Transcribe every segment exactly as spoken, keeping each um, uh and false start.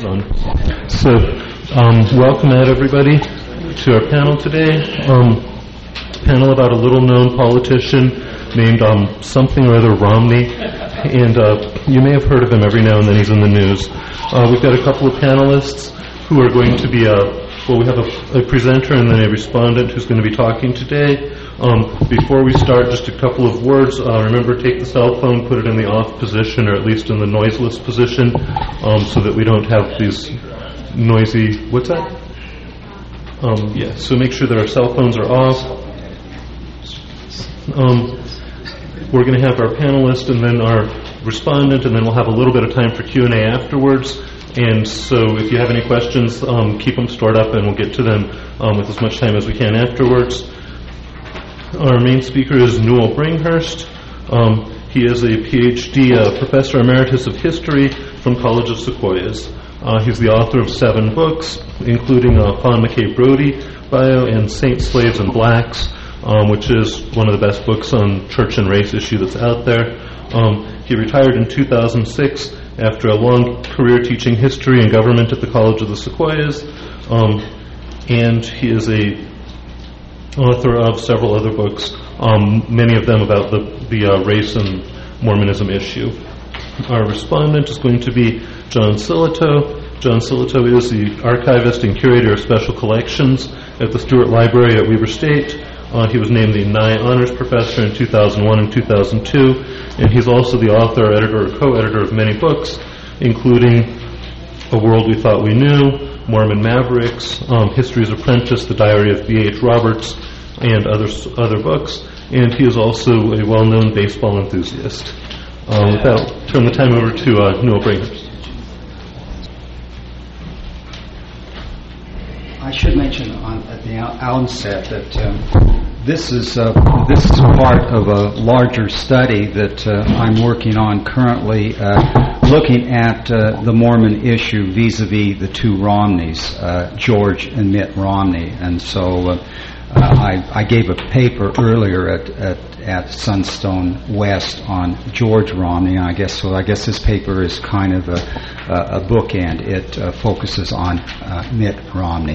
Um, so, um, welcome out everybody to our panel today. Um, panel about a little-known politician named um, something or other Romney, and uh, you may have heard of him every now and then. He's in the news. Uh, we've got a couple of panelists who are going to be, uh, well, we have a, a presenter and then a respondent who's going to be talking today. Um, before we start, just a couple of words. Uh, remember, take the cell phone, put it in the off position, or at least in the noiseless position, um, so that we don't have these noisy, what's that? Um, yeah, so make sure that our cell phones are off. Um, we're going to have our panelist and then our respondent, and then we'll have a little bit of time for Q and A afterwards. And so if you have any questions, um, keep them stored up, and we'll get to them um, with as much time as we can afterwards. Our main speaker is Newell Bringhurst. Um, he is a P H D uh, Professor Emeritus of History from College of Sequoias. Uh, he's the author of seven books, including uh, Fawn McCabe Brody bio and Saints, Slaves, and Blacks, um, which is one of the best books on church and race issue that's out there. Um, he retired in two thousand six after a long career teaching history and government at the College of the Sequoias, um, and he is a author of several other books, um, many of them about the, the uh, race and Mormonism issue. Our respondent is going to be John Sillitoe. John Sillitoe is the archivist and curator of special collections at the Stewart Library at Weber State. Uh, he was named the Nye Honors Professor in two thousand one and two thousand two, and he's also the author, editor, or co-editor of many books, including A World We Thought We Knew, Mormon Mavericks, um, History's Apprentice, The Diary of B H Roberts, and other other books. And he is also a well-known baseball enthusiast. Uh, with that, I'll turn the time over to uh, Newell Bringhurst. I should mention on, at the outset that um, this is uh, this is part of a larger study that uh, I'm working on currently, uh, looking at uh, the Mormon issue vis-a-vis the two Romneys, uh, George and Mitt Romney. And so uh, uh, I, I gave a paper earlier at, at at Sunstone West on George Romney. I guess so. I guess this paper is kind of a, a, a bookend. It uh, focuses on uh, Mitt Romney.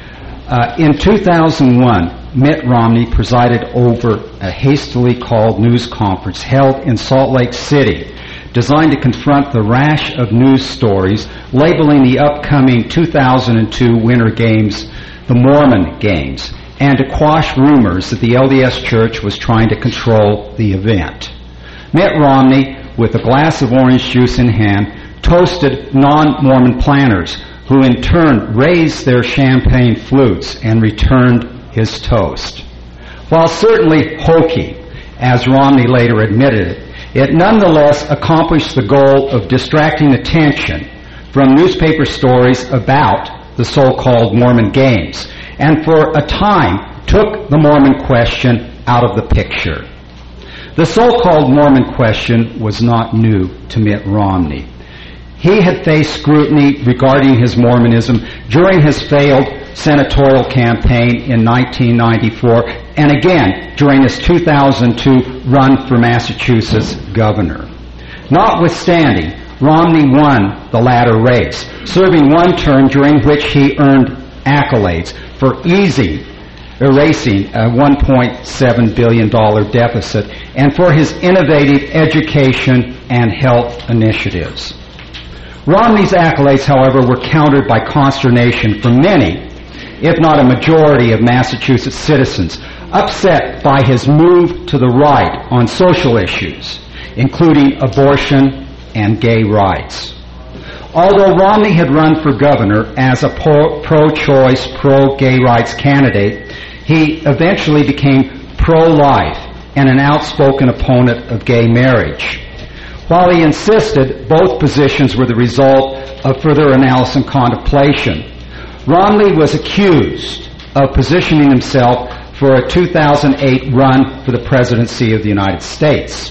Uh, in two thousand one, Mitt Romney presided over a hastily called news conference held in Salt Lake City, designed to confront the rash of news stories labeling the upcoming two thousand two Winter Games the Mormon Games, and to quash rumors that the L D S Church was trying to control the event. Mitt Romney, with a glass of orange juice in hand, toasted non-Mormon planners, who in turn raised their champagne flutes and returned his toast. While certainly hokey, as Romney later admitted it, it nonetheless accomplished the goal of distracting attention from newspaper stories about the so-called Mormon Games, and for a time took the Mormon question out of the picture. The so-called Mormon question was not new to Mitt Romney. He had faced scrutiny regarding his Mormonism during his failed senatorial campaign in nineteen ninety-four, and again during his two thousand two run for Massachusetts governor. Notwithstanding, Romney won the latter race, serving one term during which he earned accolades for easy erasing a one point seven billion dollars deficit and for his innovative education and health initiatives. Romney's accolades, however, were countered by consternation from many, if not a majority, of Massachusetts citizens, upset by his move to the right on social issues, including abortion and gay rights. Although Romney had run for governor as a pro- pro-choice, pro-gay rights candidate, he eventually became pro-life and an outspoken opponent of gay marriage. While he insisted both positions were the result of further analysis and contemplation, Romney was accused of positioning himself for a two thousand eight run for the presidency of the United States.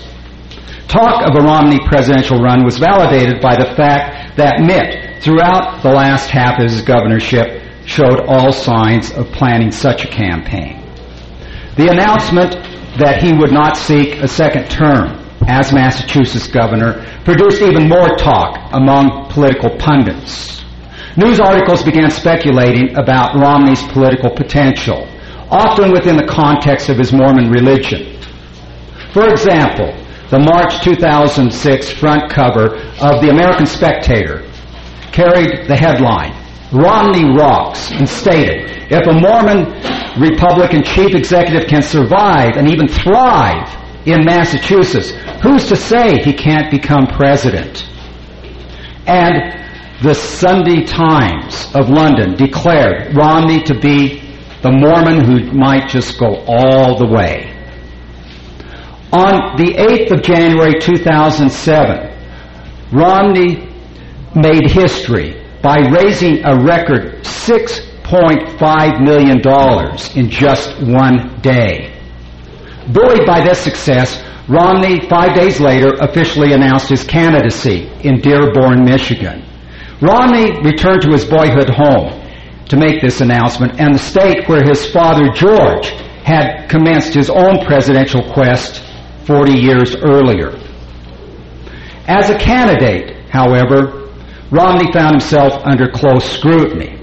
Talk of a Romney presidential run was validated by the fact that Mitt, throughout the last half of his governorship, showed all signs of planning such a campaign. The announcement that he would not seek a second term as Massachusetts governor produced even more talk among political pundits. news articles began speculating about Romney's political potential, often within the context of his Mormon religion. For example, the March two thousand six front cover of the American Spectator carried the headline, "Romney Rocks," and stated, "If a Mormon Republican chief executive can survive and even thrive in Massachusetts, who's to say he can't become president?" And the Sunday Times of London declared Romney to be the Mormon who might just go all the way. On the eighth of January two thousand seven, Romney made history by raising a record six point five million dollars in just one day. Buoyed by this success, Romney, five days later, officially announced his candidacy in Dearborn, Michigan. Romney returned to his boyhood home to make this announcement, and the state where his father, George, had commenced his own presidential quest forty years earlier. As a candidate, however, Romney found himself under close scrutiny.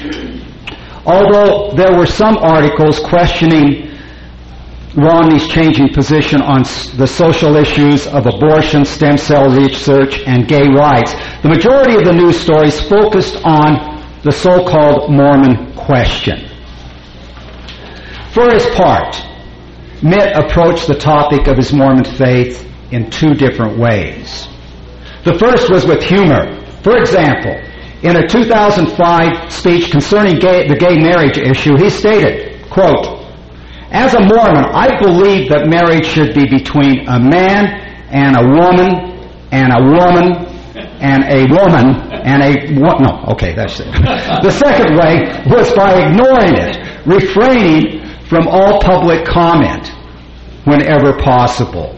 Although there were some articles questioning Romney's changing position on the social issues of abortion, stem cell research, and gay rights, the majority of the news stories focused on the so-called Mormon question. For his part, Mitt approached the topic of his Mormon faith in two different ways. The first was with humor. For example, in a two thousand five speech concerning gay, the gay marriage issue, he stated, quote, "As a Mormon, I believe that marriage should be between a man and a woman and a woman and a woman and a wo-" No, okay, that's it. The second way was by ignoring it, refraining from all public comment whenever possible.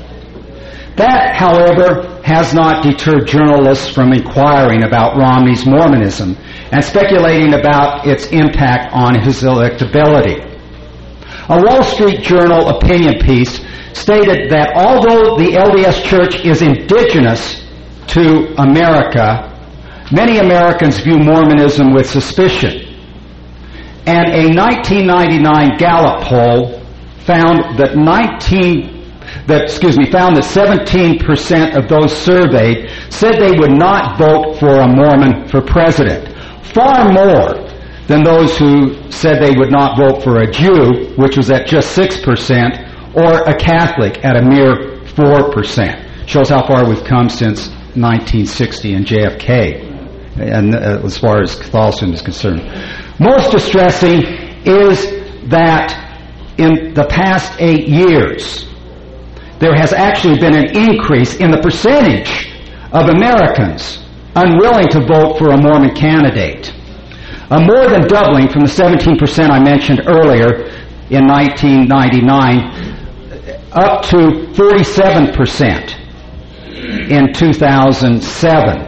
That, however, has not deterred journalists from inquiring about Romney's Mormonism and speculating about its impact on his electability. A Wall Street Journal opinion piece stated that although the L D S Church is indigenous to America, many Americans view Mormonism with suspicion. And a nineteen ninety-nine Gallup poll found that nineteen that excuse me found that seventeen percent of those surveyed said they would not vote for a Mormon for president, far more than those who said they would not vote for a Jew, which was at just six percent, or a Catholic at a mere four percent. Shows how far we've come since nineteen sixty and J F K, and uh, as far as Catholicism is concerned. Most distressing is that in the past eight years, there has actually been an increase in the percentage of Americans unwilling to vote for a Mormon candidate. A more than doubling from the seventeen percent I mentioned earlier in nineteen ninety-nine up to thirty-seven percent in two thousand seven.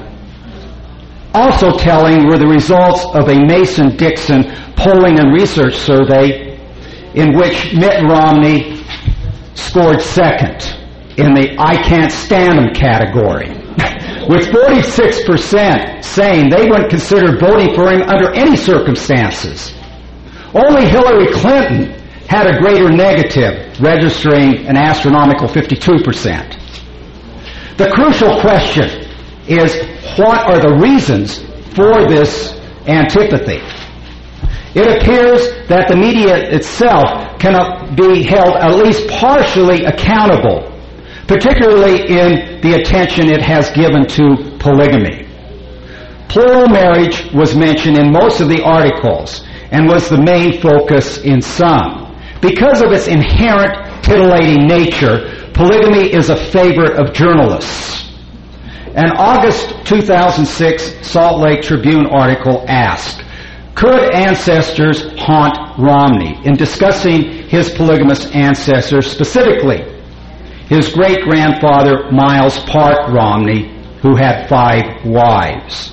Also telling were the results of a Mason-Dixon polling and research survey in which Mitt Romney scored second in the I can't stand him category, with forty-six percent saying they wouldn't consider voting for him under any circumstances. Only Hillary Clinton had a greater negative, registering an astronomical fifty-two percent. The crucial question is, what are the reasons for this antipathy? It appears that the media itself cannot be held at least partially accountable, particularly in the attention it has given to polygamy. Plural marriage was mentioned in most of the articles and was the main focus in some. Because of its inherent titillating nature, polygamy is a favorite of journalists. An August two thousand six Salt Lake Tribune article asked, could ancestors haunt Romney? In discussing his polygamous ancestors, specifically his great-grandfather Miles Park Romney, who had five wives.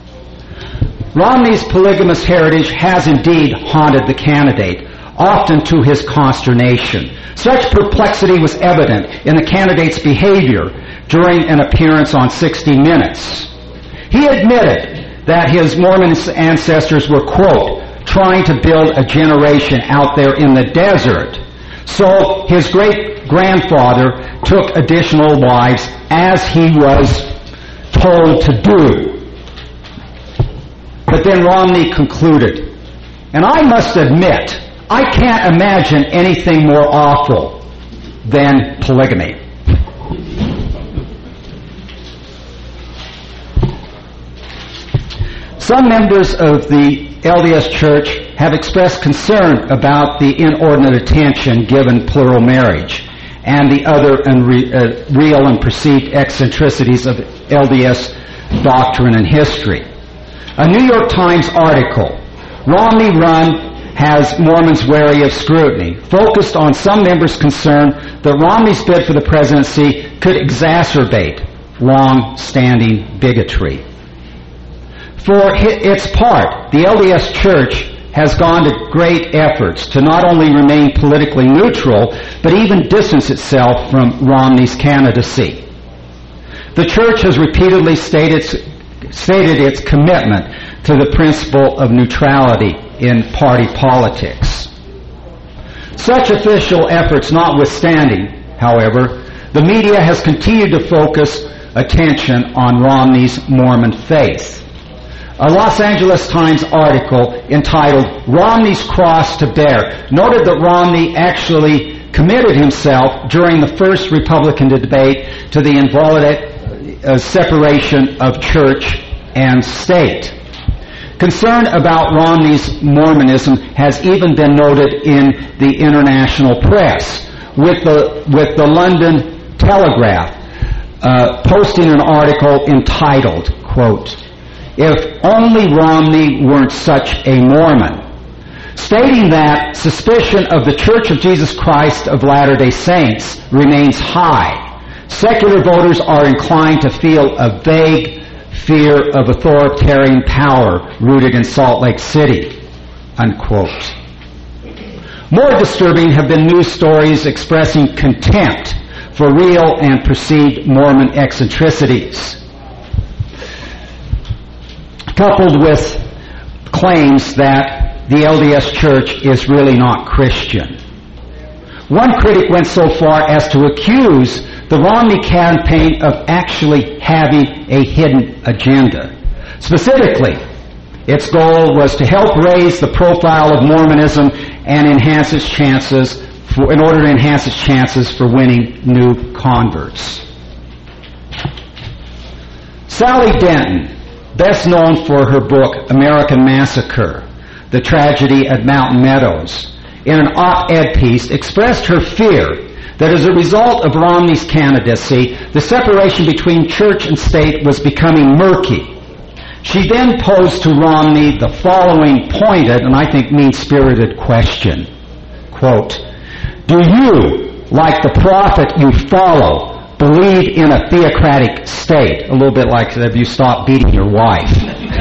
Romney's polygamous heritage has indeed haunted the candidate, often to his consternation. Such perplexity was evident in the candidate's behavior during an appearance on sixty minutes. He admitted that his Mormon ancestors were, quote, trying to build a generation out there in the desert. So his great-grandfather took additional wives as he was told to do. But then Romney concluded, and I must admit, I can't imagine anything more awful than polygamy. Some members of the L D S Church have expressed concern about the inordinate attention given plural marriage and the other unre- uh, real and perceived eccentricities of L D S doctrine and history. A New York Times article, Romney Run Has Mormons Wary of Scrutiny, focused on some members' concern that Romney's bid for the presidency could exacerbate long-standing bigotry. For its part, the L D S Church has gone to great efforts to not only remain politically neutral, but even distance itself from Romney's candidacy. The Church has repeatedly stated, stated its commitment to the principle of neutrality in party politics. Such official efforts notwithstanding, however, the media has continued to focus attention on Romney's Mormon faith. A Los Angeles Times article entitled Romney's Cross to Bear noted that Romney actually committed himself during the first Republican debate to the inviolate uh, separation of church and state. Concern about Romney's Mormonism has even been noted in the international press, with the, with the London Telegraph uh, posting an article entitled, quote, "If only Romney weren't such a Mormon," stating that suspicion of the Church of Jesus Christ of Latter-day Saints remains high. Secular voters are inclined to feel a vague fear of authoritarian power rooted in Salt Lake City, unquote. More disturbing have been news stories expressing contempt for real and perceived Mormon eccentricities, coupled with claims that the L D S Church is really not Christian. One critic went so far as to accuse the Romney campaign of actually having a hidden agenda. Specifically, its goal was to help raise the profile of Mormonism and enhance its chances for, in order to enhance its chances for winning new converts. Sally Denton, best known for her book American Massacre, The Tragedy at Mountain Meadows, in an op-ed piece expressed her fear that as a result of Romney's candidacy, the separation between church and state was becoming murky. She then posed to Romney the following pointed, and I think mean-spirited question, quote, "Do you, like the prophet you follow, believe in a theocratic state?" A little bit like, have you stopped beating your wife?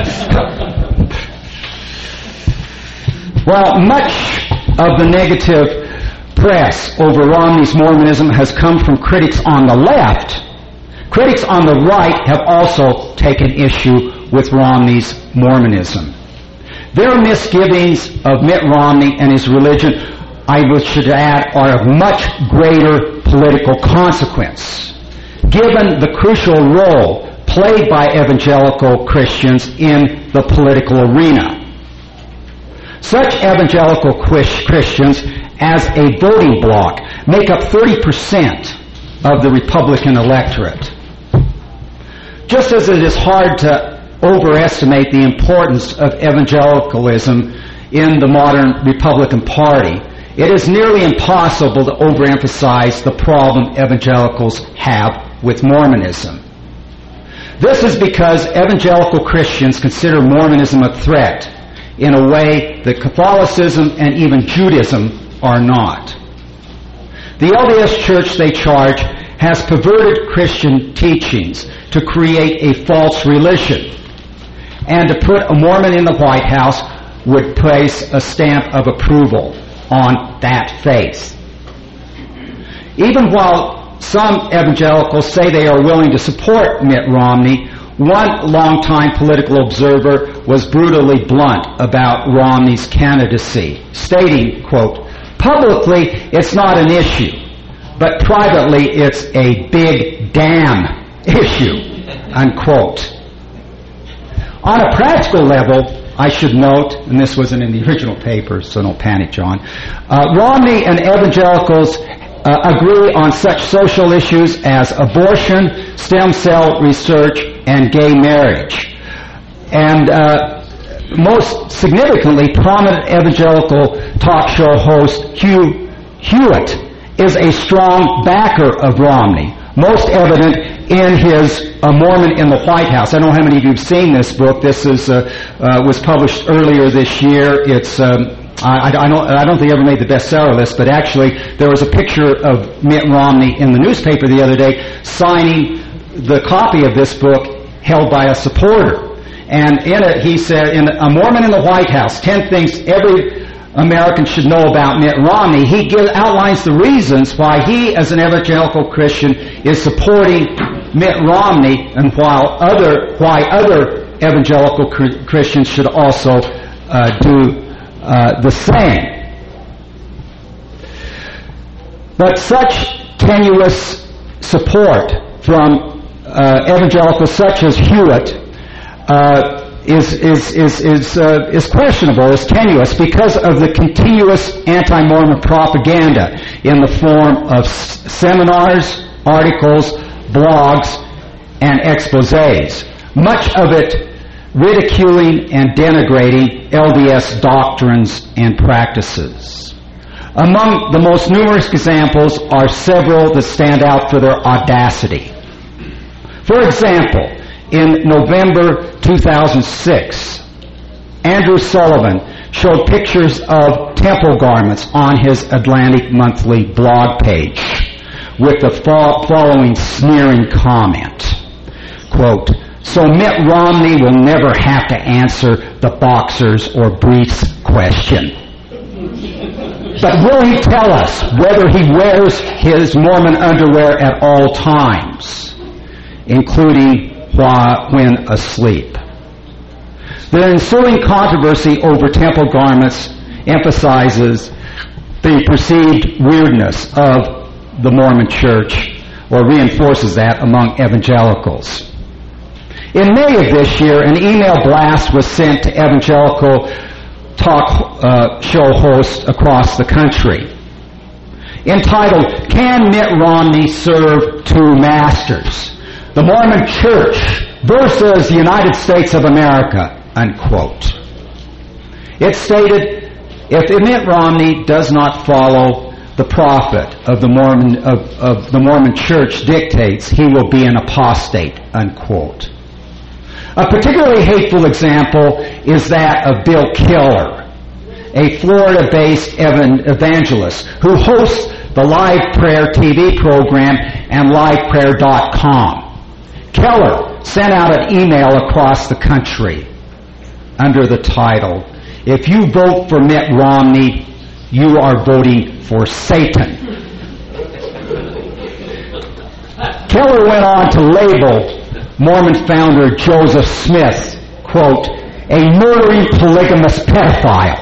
Well, much of the negative press over Romney's Mormonism has come from critics on the left. Critics on the right have also taken issue with Romney's Mormonism. Their misgivings of Mitt Romney and his religion, I should add, are of much greater political consequence, given the crucial role played by evangelical Christians in the political arena. Such evangelical Christians, as a voting bloc, make up thirty percent of the Republican electorate. Just as it is hard to overestimate the importance of evangelicalism in the modern Republican Party, it is nearly impossible to overemphasize the problem evangelicals have with Mormonism. This is because evangelical Christians consider Mormonism a threat in a way that Catholicism and even Judaism are not. The L D S Church, they charge, has perverted Christian teachings to create a false religion, and to put a Mormon in the White House would place a stamp of approval on that faith. Even while some evangelicals say they are willing to support Mitt Romney, One longtime political observer was brutally blunt about Romney's candidacy, stating, quote, "Publicly, it's not an issue, but privately, it's a big damn issue," unquote. On a practical level, I should note, and this wasn't in the original paper, so don't panic, John, uh, Romney and evangelicals uh, agree on such social issues as abortion, stem cell research, and gay marriage. And uh, most significantly, prominent evangelical talk show host Hugh Hewitt is a strong backer of Romney, most evident in his uh, Mormon in the White House. I don't know how many of you have seen this book. This is uh, uh, was published earlier this year. It's um, I, I, don't, I don't think it ever made the bestseller list, but actually there was a picture of Mitt Romney in the newspaper the other day signing the copy of this book held by a supporter. And in it he said, in A Mormon in the White House, ten things every American should know about Mitt Romney. He give, outlines the reasons why he, as an evangelical Christian, is supporting Mitt Romney, and while other why other evangelical cr- Christians should also uh, do uh, the same. But such tenuous support from uh, evangelicals such as Hewitt uh, is is is is uh, is questionable, is tenuous, because of the continuous anti-Mormon propaganda in the form of s- seminars, articles, blogs, and exposés. Much of it ridiculing and denigrating L D S doctrines and practices. Among the most numerous examples are several that stand out for their audacity. For example, in November two thousand six, Andrew Sullivan showed pictures of temple garments on his Atlantic Monthly blog page with the fo- following sneering comment, quote, "So Mitt Romney will never have to answer the boxers or briefs question. But will he tell us whether he wears his Mormon underwear at all times, including while, when asleep?" The ensuing controversy over temple garments emphasizes the perceived weirdness of the Mormon Church, or reinforces that among evangelicals. In May of this year, an email blast was sent to evangelical talk uh, show hosts across the country, entitled, "Can Mitt Romney Serve Two Masters? The Mormon Church versus the United States of America," unquote. It stated, if Mitt Romney does not follow the prophet of the Mormon of, of the Mormon Church dictates, he will be an apostate, unquote. A particularly hateful example is that of Bill Keller, a Florida-based evan- evangelist who hosts the Live Prayer T V program and live prayer dot com. Keller sent out an email across the country under the title, "If you vote for Mitt Romney, you are voting for Satan." Keller went on to label Mormon founder Joseph Smith, quote, "a murdering polygamous pedophile."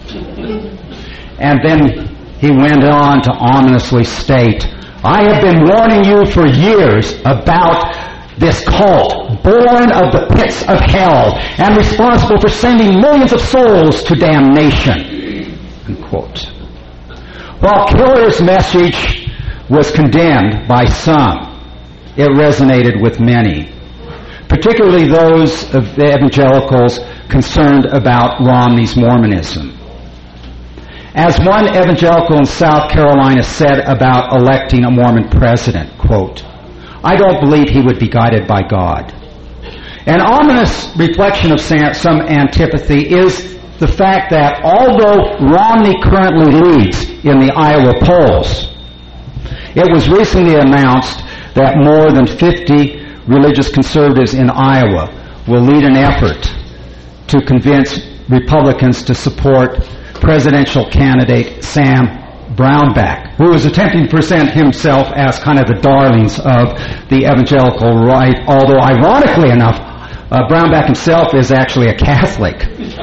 And then he went on to ominously state, "I have been warning you for years about this cult, born of the pits of hell and responsible for sending millions of souls to damnation," unquote. While Keller's message was condemned by some, it resonated with many, particularly those of the evangelicals concerned about Romney's Mormonism. As one evangelical in South Carolina said about electing a Mormon president, quote, "I don't believe he would be guided by God." An ominous reflection of some antipathy is the fact that although Romney currently leads in the Iowa polls, it was recently announced that more than fifty religious conservatives in Iowa will lead an effort to convince Republicans to support presidential candidate Sam Brownback, who was attempting to present himself as kind of the darlings of the evangelical right, although ironically enough, uh, Brownback himself is actually a Catholic.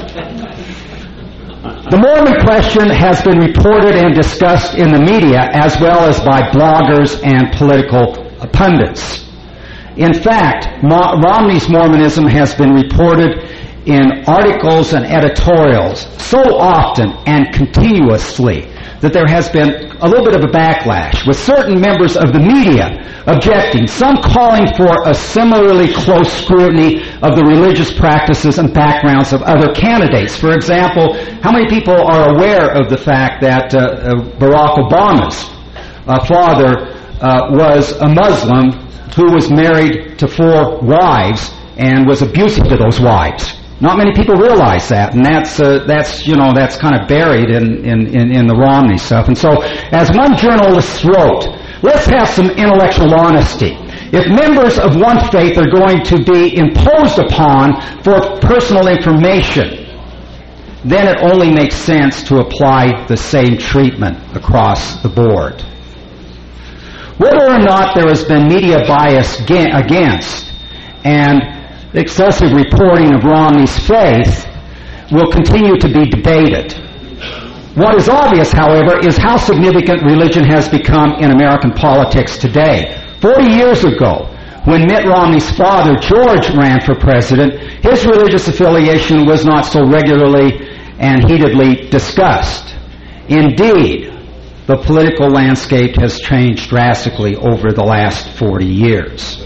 The Mormon question has been reported and discussed in the media as well as by bloggers and political pundits. In fact, Mo- Romney's Mormonism has been reported in articles and editorials so often and continuously that there has been a little bit of a backlash, with certain members of the media objecting, some calling for a similarly close scrutiny of the religious practices and backgrounds of other candidates. For example, how many people are aware of the fact that uh, uh, Barack Obama's uh, father uh, was a Muslim who was married to four wives and was abusive to those wives? Not many people realize that, and that's uh, that's you know that's kind of buried in, in, in, in the Romney stuff. And so, as one journalist wrote, let's have some intellectual honesty. If members of one faith are going to be imposed upon for personal information, then it only makes sense to apply the same treatment across the board. Whether or not there has been media bias against and excessive reporting of Romney's faith will continue to be debated. What is obvious, however, is how significant religion has become in American politics today. Forty years ago, when Mitt Romney's father, George, ran for president, his religious affiliation was not so regularly and heatedly discussed. Indeed, the political landscape has changed drastically over the last forty years.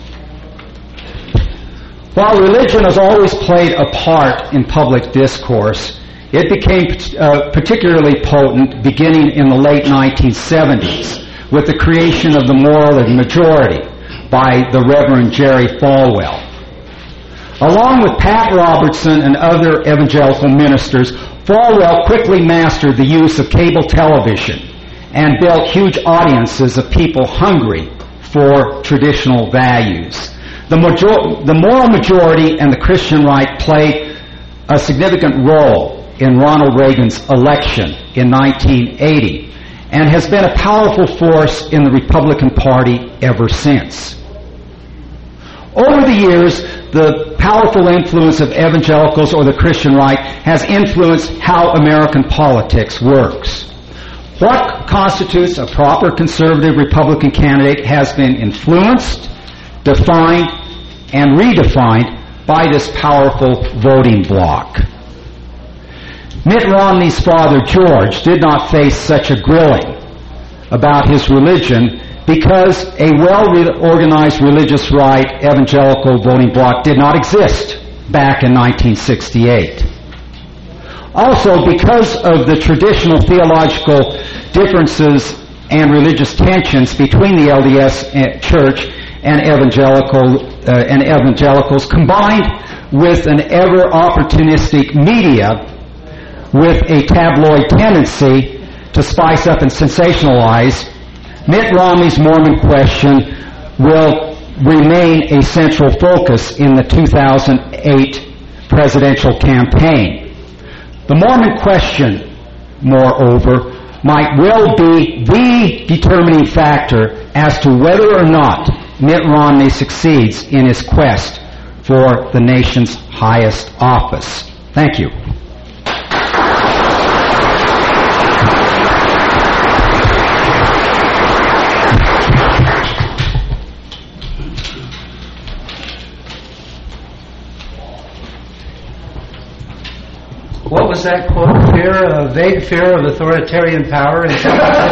While religion has always played a part in public discourse, it became uh, particularly potent beginning in the late nineteen seventies with the creation of the Moral Majority by the Reverend Jerry Falwell. Along with Pat Robertson and other evangelical ministers, Falwell quickly mastered the use of cable television and built huge audiences of people hungry for traditional values. The, major- the moral majority and the Christian right played a significant role in Ronald Reagan's election in nineteen eighty and has been a powerful force in the Republican Party ever since. Over the years, the powerful influence of evangelicals or the Christian right has influenced how American politics works. What constitutes a proper conservative Republican candidate has been influenced, defined, and redefined by this powerful voting bloc. Mitt Romney's father, George, did not face such a grilling about his religion because a well-organized religious right evangelical voting bloc did not exist back in nineteen sixty-eight. Also, because of the traditional theological differences and religious tensions between the L D S Church and evangelical uh, and evangelicals, combined with an ever opportunistic media with a tabloid tendency to spice up and sensationalize, Mitt Romney's Mormon question will remain a central focus in the two thousand eight presidential campaign. The Mormon question, moreover, might well be the determining factor as to whether or not Mitt Romney succeeds in his quest for the nation's highest office. Thank you. What was that quote? Fear, a vague fear of authoritarian power in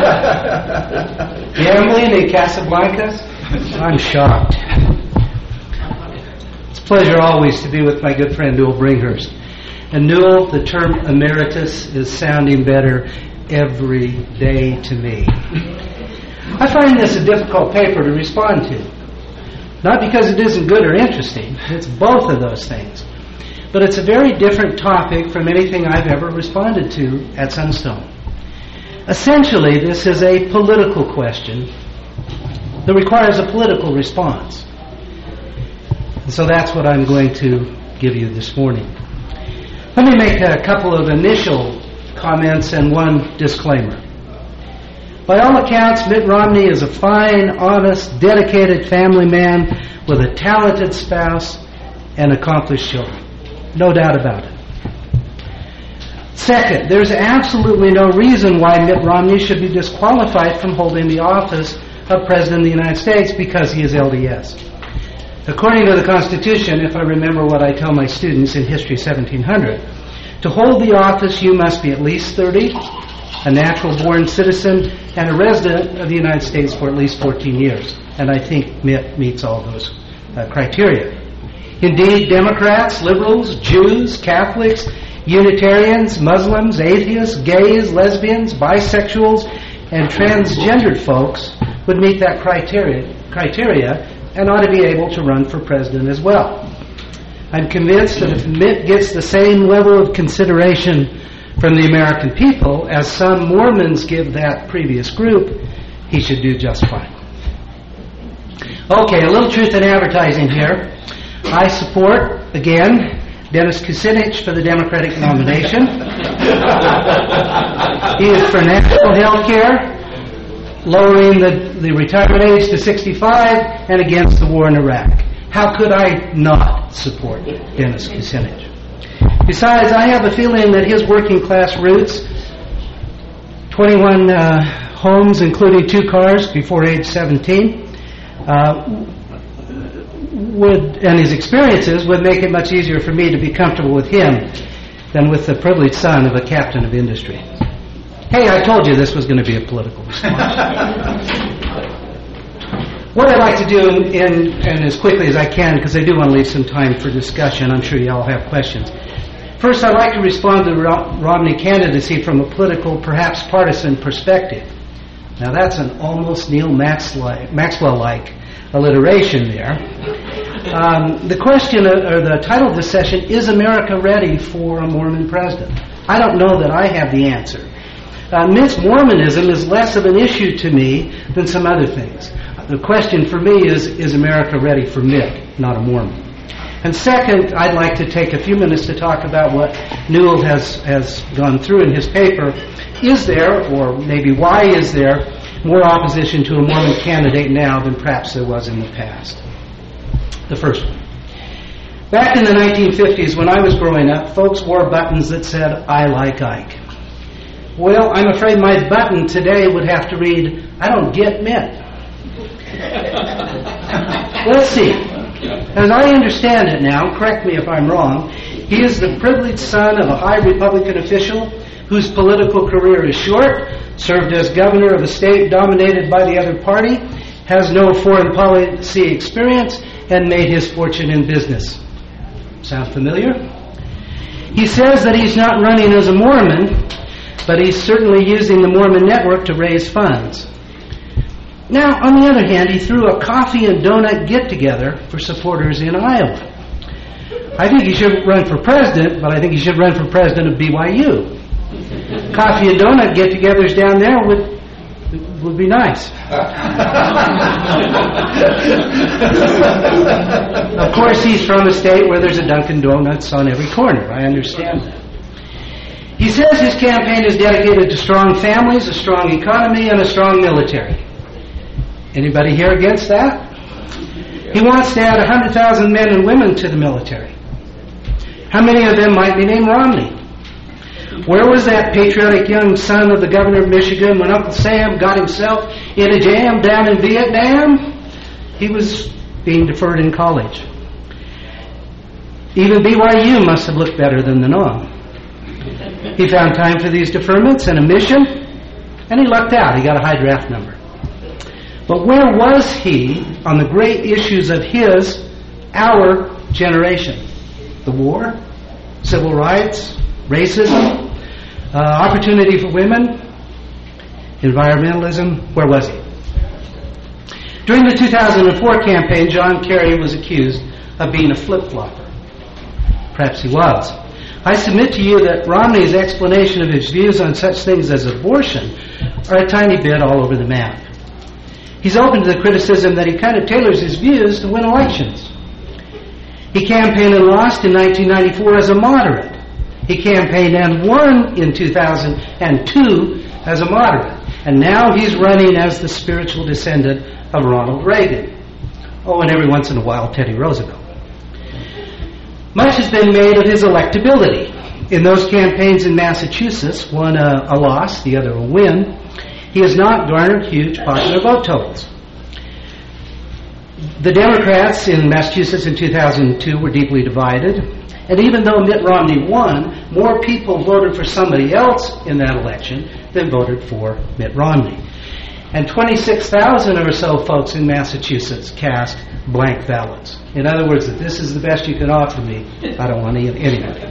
gambling in Casablanca? I'm shocked. It's a pleasure always to be with my good friend Newell Bringhurst. And Newell, the term emeritus is sounding better every day to me. I find this a difficult paper to respond to. Not because it isn't good or interesting. It's both of those things. But it's a very different topic from anything I've ever responded to at Sunstone. Essentially, this is a political question that requires a political response. And so that's what I'm going to give you this morning. Let me make a couple of initial comments and one disclaimer. By all accounts, Mitt Romney is a fine, honest, dedicated family man with a talented spouse and accomplished children. No doubt about it. Second, there's absolutely no reason why Mitt Romney should be disqualified from holding the office of President of the United States because he is L D S. According to the Constitution, if I remember what I tell my students in History seventeen hundred, to hold the office you must be at least thirty, a natural-born citizen, and a resident of the United States for at least fourteen years. And I think Mitt meets all those uh, criteria. Indeed, Democrats, liberals, Jews, Catholics, Unitarians, Muslims, atheists, gays, lesbians, bisexuals, and transgendered folks would meet that criteria, criteria and ought to be able to run for president as well. I'm convinced that if Mitt gets the same level of consideration from the American people as some Mormons give that previous group, he should do just fine. Okay, a little truth in advertising here. I support, again, Dennis Kucinich for the Democratic nomination. He is for national health care, lowering the, the retirement age to sixty-five, and against the war in Iraq. How could I not support Dennis Kucinich? Besides, I have a feeling that his working class roots, twenty-one uh, homes, including two cars before age seventeen, uh, would, and his experiences would make it much easier for me to be comfortable with him than with the privileged son of a captain of industry. Hey, I told you this was going to be a political response. What I'd like to do, in, and as quickly as I can, because I do want to leave some time for discussion, I'm sure you all have questions. First, I'd like to respond to the Romney candidacy from a political, perhaps partisan perspective. Now, that's an almost Neil Maxwell-like alliteration there. Um, the question, or the title of this session, is America ready for a Mormon president? I don't know that I have the answer. Uh, Mitt's Mormonism is less of an issue to me than some other things. The question for me is, is America ready for Mitt, not a Mormon? And second, I'd like to take a few minutes to talk about what Newell has, has gone through in his paper. Is there, or maybe why is there, more opposition to a Mormon candidate now than perhaps there was in the past? The first one. Back in the nineteen fifties, when I was growing up, folks wore buttons that said, "I like Ike." Well, I'm afraid my button today would have to read, "I don't get Mitt." Let's see. As I understand it now, correct me if I'm wrong, he is the privileged son of a high Republican official whose political career is short, served as governor of a state dominated by the other party, has no foreign policy experience, and made his fortune in business. Sound familiar? He says that he's not running as a Mormon, but he's certainly using the Mormon network to raise funds. Now, on the other hand, he threw a coffee and donut get-together for supporters in Iowa. I think he should run for president, but I think he should run for president of B Y U. Coffee and donut get-togethers down there would would be nice. Of course, he's from a state where there's a Dunkin' Donuts on every corner. I understand that. He says his campaign is dedicated to strong families, a strong economy, and a strong military. Anybody here against that? He wants to add one hundred thousand men and women to the military. How many of them might be named Romney? Where was that patriotic young son of the governor of Michigan when Uncle Sam got himself in a jam down in Vietnam? He was being deferred in college. Even B Y U must have looked better than the norm. He found time for these deferments and a mission, and he lucked out. He got a high draft number. But where was he on the great issues of his, our generation? The war, civil rights, racism, uh, opportunity for women, environmentalism. Where was he? During the two thousand four campaign, John Kerry was accused of being a flip-flopper. Perhaps he was. I submit to you that Romney's explanation of his views on such things as abortion are a tiny bit all over the map. He's open to the criticism that he kind of tailors his views to win elections. He campaigned and lost in nineteen ninety-four as a moderate. He campaigned and won in two thousand two as a moderate. And now he's running as the spiritual descendant of Ronald Reagan. Oh, and every once in a while, Teddy Roosevelt. Much has been made of his electability. In those campaigns in Massachusetts, one a, a loss, the other a win, he has not garnered huge popular vote totals. The Democrats in Massachusetts in two thousand two were deeply divided, and even though Mitt Romney won, more people voted for somebody else in that election than voted for Mitt Romney. And twenty-six thousand or so folks in Massachusetts cast blank ballots. In other words, if this is the best you can offer me, I don't want any of it.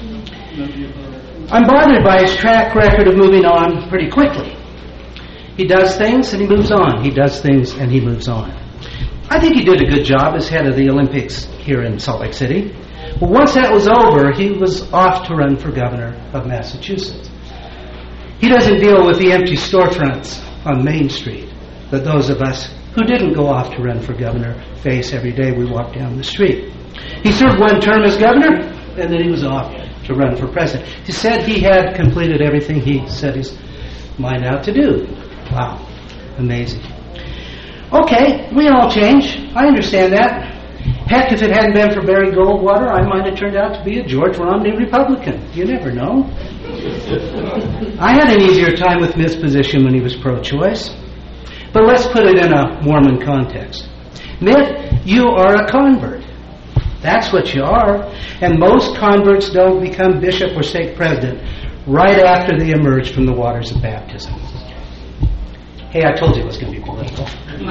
I'm bothered by his track record of moving on pretty quickly. He does things and he moves on. He does things and he moves on. I think he did a good job as head of the Olympics here in Salt Lake City. But once that was over, he was off to run for governor of Massachusetts. He doesn't deal with the empty storefronts on Main Street that those of us who didn't go off to run for governor face every day we walk down the street. He served one term as governor, and then he was off to run for president. He said he had completed everything he set his mind out to do. Wow, amazing. Okay, we all change. I understand that. Heck, if it hadn't been for Barry Goldwater, I might have turned out to be a George Romney Republican. You never know. I had an easier time with Mitt's position when he was pro-choice. But let's put it in a Mormon context. Mitt, you are a convert. That's what you are. And most converts don't become bishop or stake president right after they emerge from the waters of baptism. Hey, I told you it was going to be political.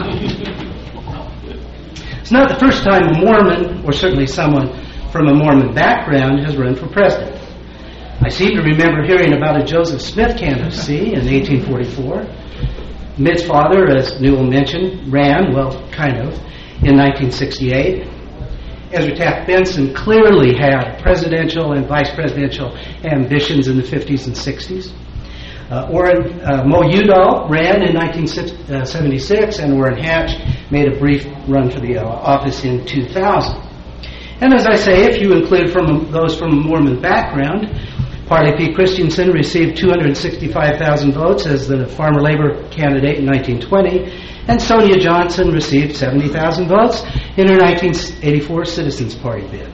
It's not the first time a Mormon, or certainly someone from a Mormon background, has run for president. I seem to remember hearing about a Joseph Smith candidacy in eighteen forty-four. Mitt's father, as Newell mentioned, ran, well, kind of, in nineteen sixty-eight. Ezra Taft Benson clearly had presidential and vice presidential ambitions in the fifties and sixties. Uh, Orrin uh, Mo Udall ran in nineteen seventy-six, and Orrin Hatch made a brief run for the uh, office in two thousand. And as I say, if you include from those from a Mormon background, Parley P. Christensen received two hundred sixty-five thousand votes as the farmer labor candidate in nineteen twenty, and Sonia Johnson received seventy thousand votes in her nineteen eighty-four Citizens Party bid.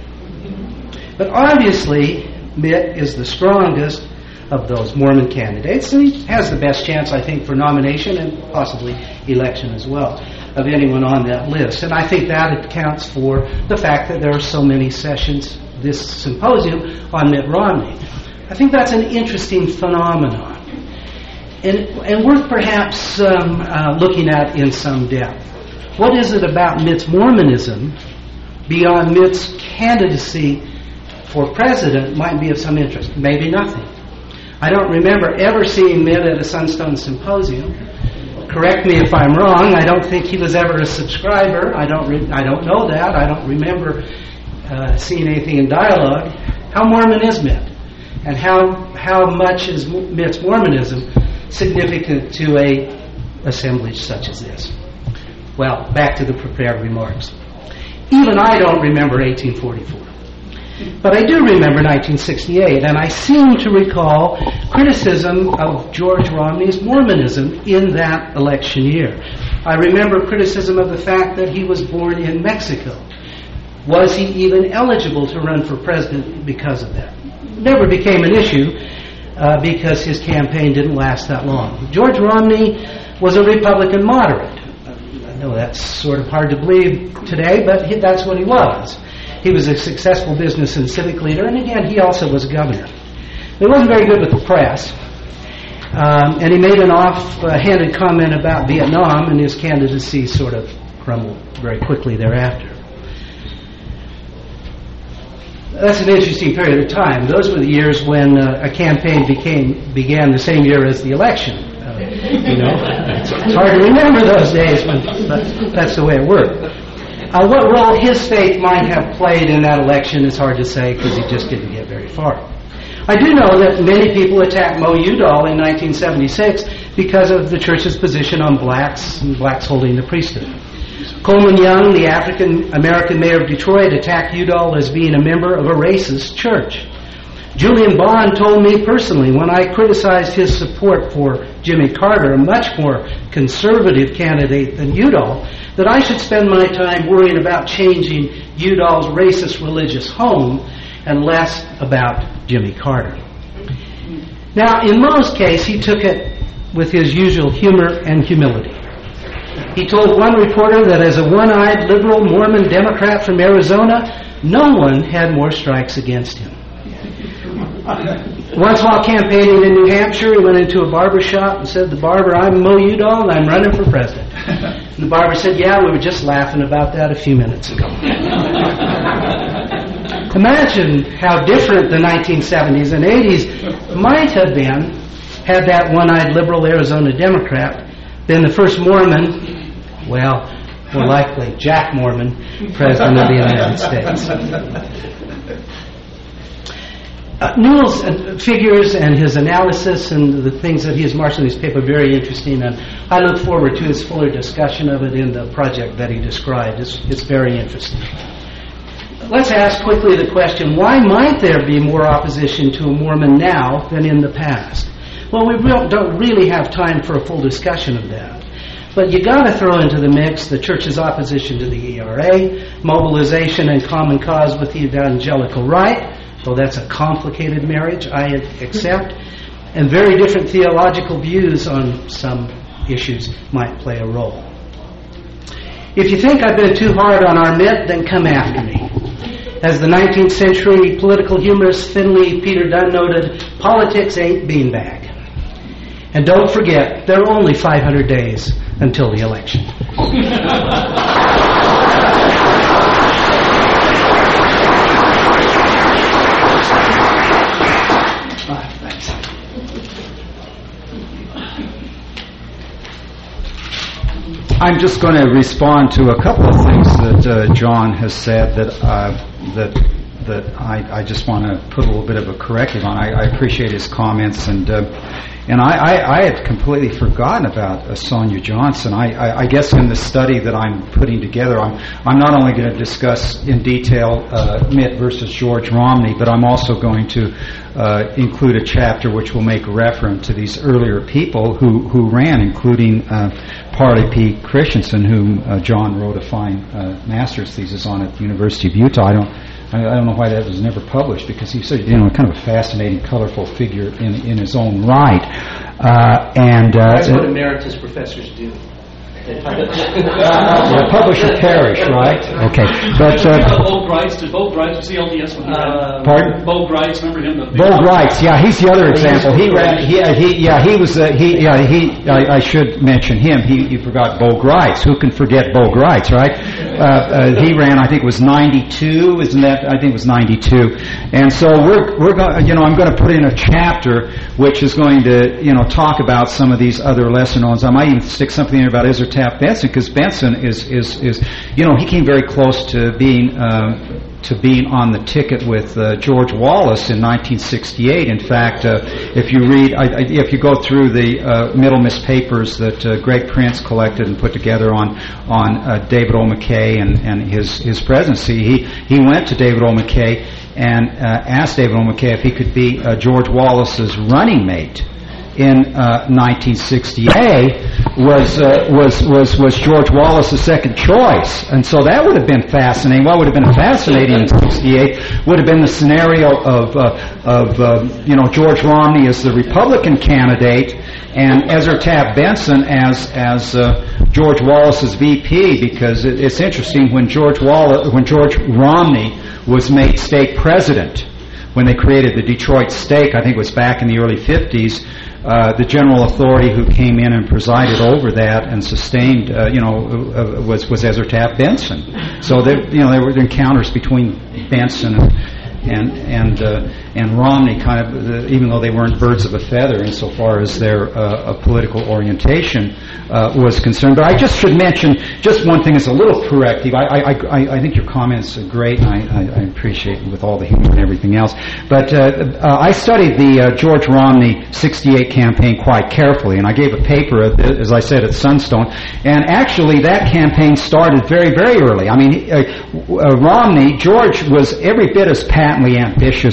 But obviously, Mitt is the strongest of those Mormon candidates, and he has the best chance, I think, for nomination and possibly election as well of anyone on that list. And I think that accounts for the fact that there are so many sessions this symposium on Mitt Romney. I think that's an interesting phenomenon, and, and worth perhaps um, uh, looking at in some depth. What is it about Mitt's Mormonism beyond Mitt's candidacy for president might be of some interest? Maybe nothing. I don't remember ever seeing Mitt at a Sunstone symposium. Correct me if I'm wrong. I don't think he was ever a subscriber. I don't. Re- I don't know that. I don't remember uh, seeing anything in dialogue. How Mormon is Mitt, and how how much is Mitt's Mormonism significant to a assemblage such as this? Well, back to the prepared remarks. Even I don't remember eighteen forty-four. But I do remember nineteen sixty-eight, and I seem to recall criticism of George Romney's Mormonism in that election year. I remember criticism of the fact that he was born in Mexico. Was he even eligible to run for president because of that? Never became an issue uh, because his campaign didn't last that long. George Romney was a Republican moderate. I know that's sort of hard to believe today, but he, that's what he was. He was a successful business and civic leader, and again, he also was governor. He wasn't very good with the press, um, and he made an off-handed comment about Vietnam, and his candidacy sort of crumbled very quickly thereafter. That's an interesting period of time. Those were the years when uh, a campaign became began the same year as the election. Uh, you know, it's, it's hard to remember those days, but, but that's the way it worked. Uh, what role his faith might have played in that election is hard to say because he just didn't get very far. I do know that many people attacked Mo Udall in nineteen seventy-six because of the church's position on blacks and blacks holding the priesthood. Coleman Young, the African-American mayor of Detroit, attacked Udall as being a member of a racist church. Julian Bond told me personally when I criticized his support for Jimmy Carter, a much more conservative candidate than Udall, that I should spend my time worrying about changing Udall's racist religious home and less about Jimmy Carter. Now, in Mo's case, he took it with his usual humor and humility. He told one reporter that as a one-eyed liberal Mormon Democrat from Arizona, no one had more strikes against him. Once while campaigning in New Hampshire, he went into a barber shop and said, "The barber, I'm Mo Udall, and I'm running for president." And the barber said, "Yeah, we were just laughing about that a few minutes ago." Imagine how different the nineteen seventies and eighties might have been had that one-eyed liberal Arizona Democrat been the first Mormon, well, more likely Jack Mormon, president of the United States. Uh, Newell's uh, figures and his analysis and the things that he has marshaled in his paper are very interesting, and I look forward to his fuller discussion of it in the project that he described. It's, it's very interesting. Let's ask quickly the question, why might there be more opposition to a Mormon now than in the past? Well, we real, don't really have time for a full discussion of that. But you got to throw into the mix the church's opposition to the E R A, mobilization and common cause with the evangelical right, though that's a complicated marriage, I accept, and very different theological views on some issues might play a role. If you think I've been too hard on our myth, then come after me. As the nineteenth century political humorist Finley Peter Dunn noted, politics ain't beanbag. And don't forget, there are only five hundred days until the election. I'm just going to respond to a couple of things that uh, John has said that uh, that that I, I just want to put a little bit of a corrective on. I, I appreciate his comments, and uh, and I, I, I had completely forgotten about uh, Sonia Johnson. I, I, I guess in the study that I'm putting together, I'm I'm not only going to discuss in detail uh, Mitt versus George Romney, but I'm also going to uh, include a chapter which will make reference to these earlier people who who ran, including uh, Parley P. Christensen, whom uh, John wrote a fine uh, master's thesis on at the University of Utah. I don't. I don't know why that was never published, because he's you know kind of a fascinating, colorful figure in in his own right. Uh, and uh, that's what emeritus professors do. Yeah, publish or perish, right? Okay, but uh, Bo Grice, did Bo Grice was the L D S when he ran? Pardon? Bo Grice, remember him? The Bo Grice, yeah, he's the other example. He ran, he, he yeah, he was, uh, he, yeah, he. I, I should mention him. He, you forgot Bo Grice. Who can forget Bo Grice, right? Uh, uh, he ran, I think it was ninety-two, isn't that? I think it was ninety-two. And so we're we're going, you know, I'm going to put in a chapter which is going to, you know, talk about some of these other lesser knowns. I might even stick something in about Ezra Taft Benson, because Benson is, is, is, you know, he came very close to being uh, to being on the ticket with uh, George Wallace in nineteen sixty-eight. In fact, uh, if you read, I, I, if you go through the uh, Middlemiss papers that uh, Greg Prince collected and put together on on uh, David O. McKay and, and his his presidency, he he went to David O. McKay and uh, asked David O. McKay if he could be uh, George Wallace's running mate. In uh, nineteen sixty-eight was uh, was was was George Wallace's second choice, and so that would have been fascinating. What would have been fascinating in sixty-eight would have been the scenario of uh, of uh, you know George Romney as the Republican candidate and Ezra Taft Benson as as uh, George Wallace's V P, because it, it's interesting when George Wallace when George Romney was made state president, when they created the Detroit Stake, I think it was back in the early fifties. Uh, the general authority who came in and presided over that and sustained, uh, you know, uh, was was Ezra Taft Benson. So there, you know, there were encounters between Benson and and and, uh, and Romney, kind of, uh, even though they weren't birds of a feather insofar as their uh, political orientation uh, was concerned. But I just should mention just one thing as a little corrective. I I, I, I think your comments are great, and I, I, I appreciate it with all the humor and everything else. But uh, uh, I studied the uh, George Romney sixty-eight campaign quite carefully, and I gave a paper, as I said, at Sunstone. And actually, that campaign started very, very early. I mean, uh, uh, Romney, George was every bit as patently ambitious as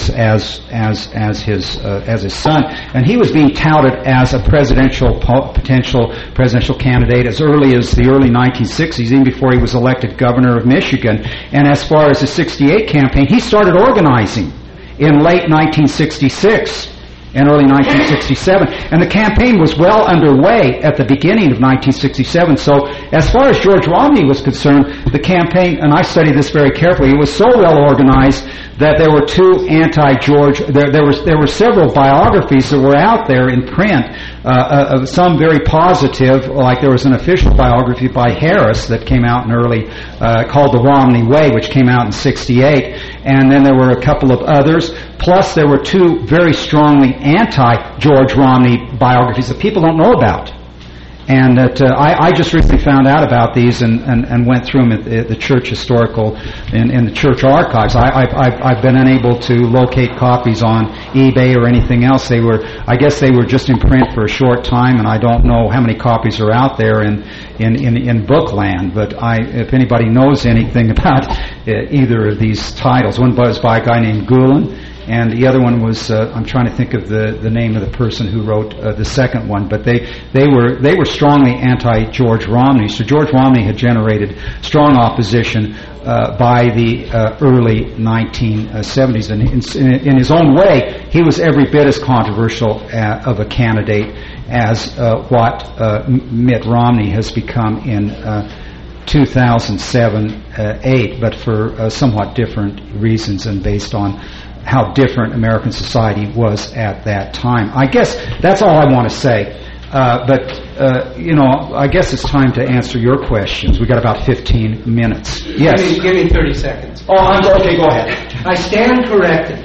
as as as his uh, as his son, and he was being touted as a presidential po- potential presidential candidate as early as the early nineteen sixties, even before he was elected governor of Michigan. And as far as the sixty-eight campaign, he started organizing in late nineteen sixty-six and early nineteen sixty-seven. And the campaign was well underway at the beginning of nineteen sixty-seven. So as far as George Romney was concerned, the campaign, and I studied this very carefully, it was so well organized that there were two anti-George, there, there, was, there were several biographies that were out there in print, uh, uh, some very positive, like there was an official biography by Harris that came out in early, uh, called The Romney Way, which came out in sixty-eight, and then there were a couple of others, plus there were two very strongly anti-George Romney biographies that people don't know about. And that uh, I, I just recently found out about these and, and, and went through them at, at the church historical, in, in the church archives. I, I've, I've, I've been unable to locate copies on eBay or anything else. They were, I guess they were just in print for a short time, and I don't know how many copies are out there in, in, in, in Bookland. But I, if anybody knows anything about uh, either of these titles, one was by a guy named Gulen, and the other one was, uh, I'm trying to think of the, the name of the person who wrote uh, the second one, but they, they were they were strongly anti-George Romney. So George Romney had generated strong opposition uh, by the uh, early nineteen seventies. And in, in his own way, he was every bit as controversial uh, of a candidate as uh, what uh, Mitt Romney has become in uh, two thousand seven eight, uh, but for uh, somewhat different reasons and based on how different American society was at that time. I guess that's all I want to say. Uh, but, uh, you know, I guess it's time to answer your questions. We've got about fifteen minutes. Yes? Give me, give me thirty seconds. Oh, I'm, okay, go ahead. I stand corrected.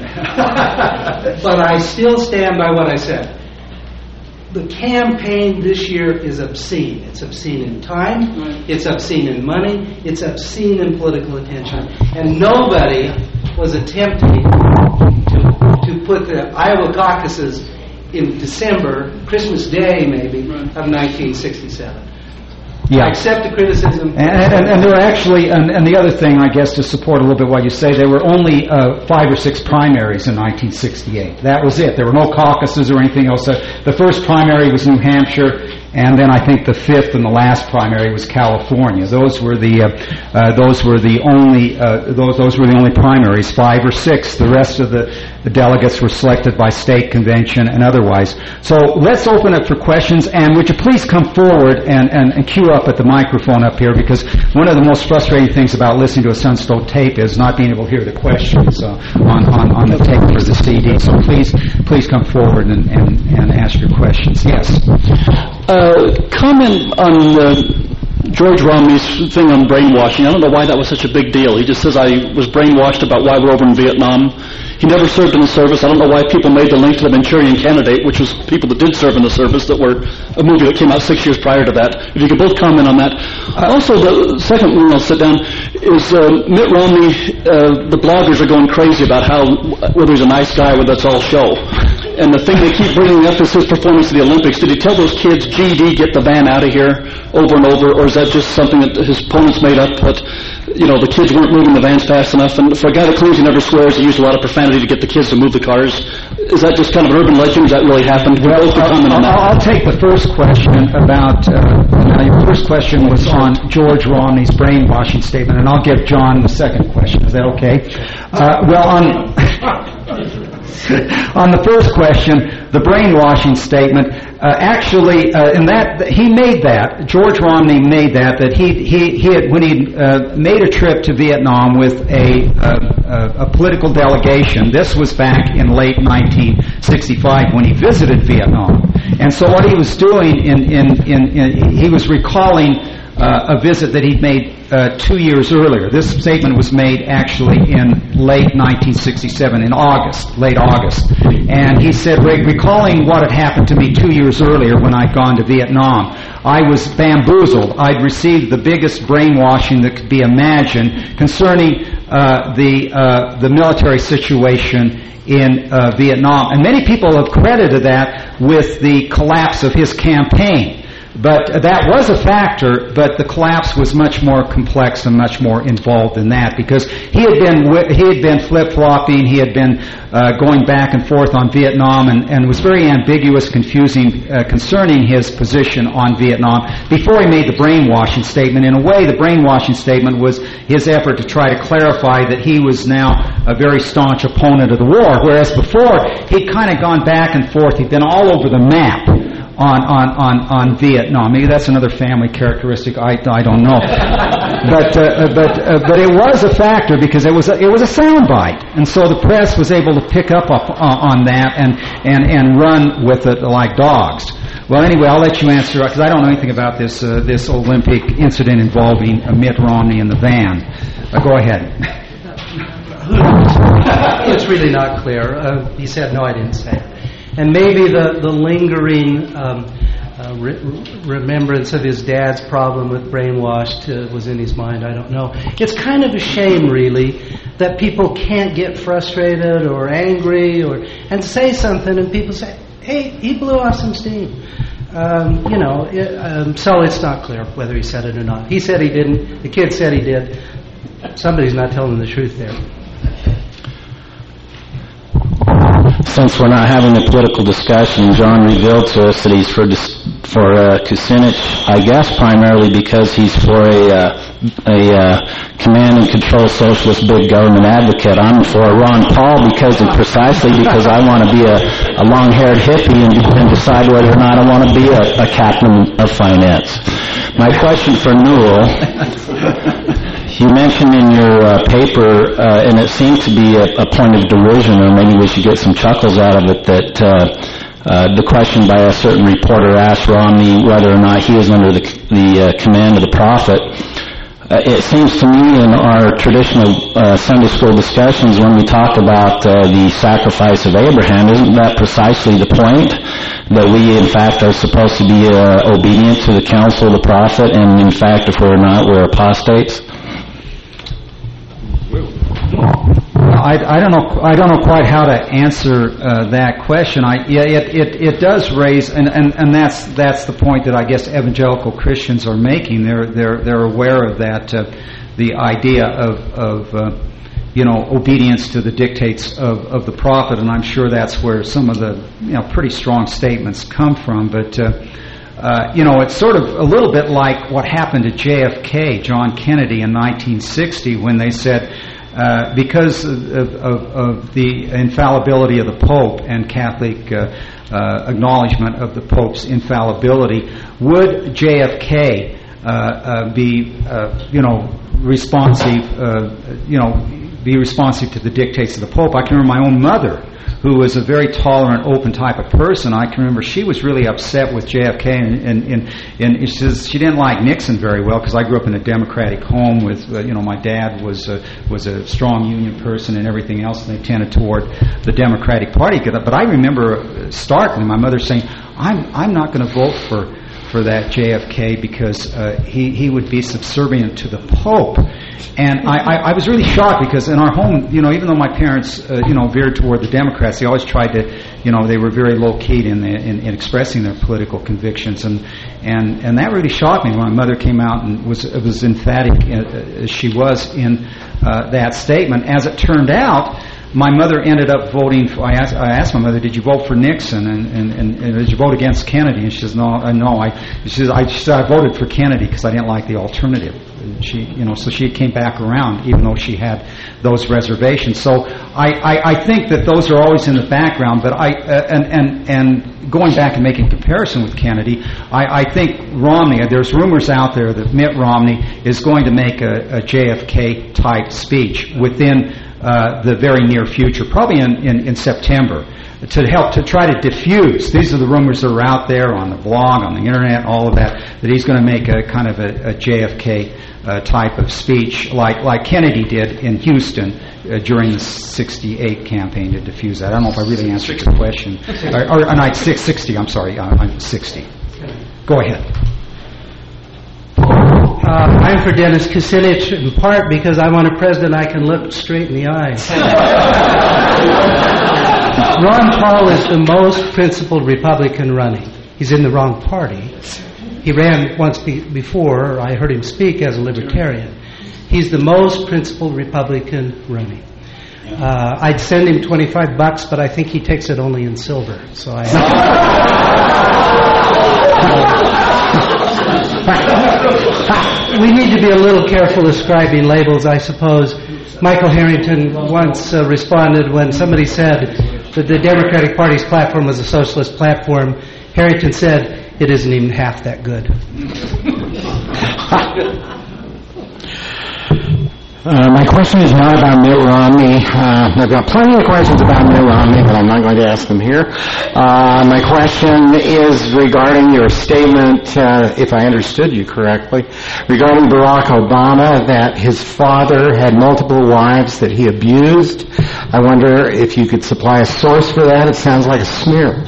But I still stand by what I said. The campaign this year is obscene. It's obscene in time. Right. It's obscene in money. It's obscene in political attention. And nobody was attempting to, to put the Iowa caucuses in December, Christmas Day maybe, right, of nineteen sixty-seven. Yeah. I accept the criticism. And, and, and there were actually, and, and the other thing, I guess, to support a little bit what you say, there were only uh, five or six primaries in nineteen sixty-eight. That was it. There were no caucuses or anything else. The first primary was New Hampshire, and then I think the fifth and the last primary was California. Those were the uh, uh, those were the only uh, those those were the only primaries, five or six. The rest of the, the delegates were selected by state convention and otherwise. So let's open it for questions, and would you please come forward and, and, and queue up at the microphone up here, because one of the most frustrating things about listening to a Sunstone tape is not being able to hear the questions uh, on, on, on the tape for the C D. So please please come forward and, and, and ask your questions. Yes. Uh, comment on uh, George Romney's thing on brainwashing. I don't know why that was such a big deal. He just says, I was brainwashed about why we're over in Vietnam. He never served in the service. I don't know why people made the link to the Manchurian Candidate, which was people that did serve in the service, that were a movie that came out six years prior to that. If you could both comment on that. Uh, also, the second one I'll sit down is uh, Mitt Romney. Uh, the bloggers are going crazy about how whether he's a nice guy or that's all show. And the thing they keep bringing up is his performance at the Olympics. Did he tell those kids, G D, get the van out of here, over and over, or is that just something that his opponents made up, that, you know, the kids weren't moving the vans fast enough? And for a guy that claims he never swears, he used a lot of profanity to get the kids to move the cars. Is that just kind of an urban legend? Has that really happened? Well, I'll, I'll, I'll take the first question about, uh, now your first question was on George Romney's brainwashing statement, and I'll give John the second question. Is that okay? Uh, well, on... On the first question, the brainwashing statement, uh, actually, uh, in that he made that George Romney made that that he he he had, when he uh, made a trip to Vietnam with a, uh, a a political delegation. This was back in late nineteen sixty-five when he visited Vietnam, and so what he was doing in in in, in he was recalling uh, a visit that he'd made Uh, two years earlier. This statement was made actually in late nineteen sixty-seven, in August, late August. And he said, re- recalling what had happened to me two years earlier when I'd gone to Vietnam, I was bamboozled. I'd received the biggest brainwashing that could be imagined concerning uh, the uh, the military situation in uh, Vietnam. And many people have credited that with the collapse of his campaign. But that was a factor, but the collapse was much more complex and much more involved in that, because he had been he had been flip-flopping, he had been uh, going back and forth on Vietnam, and, and was very ambiguous, confusing uh, concerning his position on Vietnam before he made the brainwashing statement. In a way, the brainwashing statement was his effort to try to clarify that he was now a very staunch opponent of the war, whereas before he'd kind of gone back and forth, he'd been all over the map on on on on Vietnam. Maybe that's another family characteristic. I I don't know, but uh, but uh, but it was a factor because it was a, it was a soundbite, and so the press was able to pick up, up uh, on that and and and run with it like dogs. Well, anyway, I'll let you answer because I don't know anything about this uh, this Olympic incident involving uh, Mitt Romney in the van. Uh, go ahead. It's really not clear. Uh, he said, no, I didn't say it. And maybe the, the lingering um, uh, re- remembrance of his dad's problem with brainwashed uh, was in his mind. I don't know. It's kind of a shame, really, that people can't get frustrated or angry or and say something, and people say, hey, he blew off some steam. Um, you know, it, um, so it's not clear whether he said it or not. He said he didn't. The kid said he did. Somebody's not telling the truth there. Since we're not having a political discussion, John revealed to us that he's for for uh, Kucinich, I guess primarily because he's for a uh, a uh, command and control socialist big government advocate. I'm for Ron Paul because of, precisely because I want to be a, a long-haired hippie and, and decide whether or not I want to be a, a captain of finance. My question for Newell. You mentioned in your uh, paper, uh, and it seemed to be a, a point of derision, or maybe we should get some chuckles out of it, that uh, uh, the question by a certain reporter asked Romney whether or not he was under the, the uh, command of the prophet. Uh, it seems to me in our traditional uh, Sunday school discussions when we talk about uh, the sacrifice of Abraham, isn't that precisely the point? That we, in fact, are supposed to be uh, obedient to the counsel of the prophet, and in fact, if we're not, we're apostates? I, I don't know. I don't know quite how to answer uh, that question. I, yeah, it, it, it does raise, and, and, and that's that's the point that I guess evangelical Christians are making. They're they're they're aware of that, uh, the idea of of uh, you know obedience to the dictates of, of the prophet, and I'm sure that's where some of the you know pretty strong statements come from. But uh, uh, you know, it's sort of a little bit like what happened to J F K, John Kennedy, in nineteen sixty, when they said. Uh, because of, of, of the infallibility of the Pope and Catholic uh, uh, acknowledgement of the Pope's infallibility, would J F K uh, uh, be, uh, you know, responsive, uh, you know, be responsive to the dictates of the Pope? I can remember my own mother, who was a very tolerant, open type of person. I can remember she was really upset with J F K, and, and, and, and she says she didn't like Nixon very well because I grew up in a Democratic home with, uh, you know, my dad was uh, was a strong Union person and everything else, and they tended toward the Democratic Party. But I remember starkly my mother saying, "I'm I'm not going to vote for for that J F K because uh, he he would be subservient to the Pope." And I, I, I was really shocked because in our home, you know, even though my parents, uh, you know, veered toward the Democrats, they always tried to, you know, they were very low-keyed in, the, in, in expressing their political convictions, and and and that really shocked me when my mother came out and was was emphatic as she was in uh, that statement. As it turned out, my mother ended up voting for, I asked, I asked my mother, did you vote for Nixon, and, and, and, and did you vote against Kennedy? And she says, no, uh, no. I, she says, I, she said, I voted for Kennedy because I didn't like the alternative. And she, you know, so she came back around, even though she had those reservations. So I, I, I think that those are always in the background. But I, uh, and, and, and going back and making comparison with Kennedy, I, I think Romney, there's rumors out there that Mitt Romney is going to make a, a J F K type speech within Uh, the very near future, probably in, in, in September, to help to try to diffuse. These are the rumors that are out there on the blog, on the internet, all of that, that he's going to make a kind of a, a J F K uh, type of speech like, like Kennedy did in Houston uh, during the sixty-eight campaign to diffuse that. I don't know if I really answered your question. or, or, or no, six sixty, I'm sorry, uh, I'm sixty. Go ahead. Uh, I'm for Dennis Kucinich in part because I want a president I can look straight in the eye. Ron Paul is the most principled Republican running. He's in the wrong party, he ran once be- before. I heard him speak as a libertarian. He's the most principled Republican running. Uh, I'd send him twenty-five bucks, but I think he takes it only in silver. So I. We need to be a little careful ascribing labels, I suppose. Michael Harrington once uh, responded when somebody said that the Democratic Party's platform was a socialist platform. Harrington said, it isn't even half that good. Uh, my question is not about Mitt Romney. Uh, I've got plenty of questions about Mitt Romney, but I'm not going to ask them here. Uh, my question is regarding your statement, uh, if I understood you correctly, regarding Barack Obama, that his father had multiple wives that he abused. I wonder if you could supply a source for that. It sounds like a smear.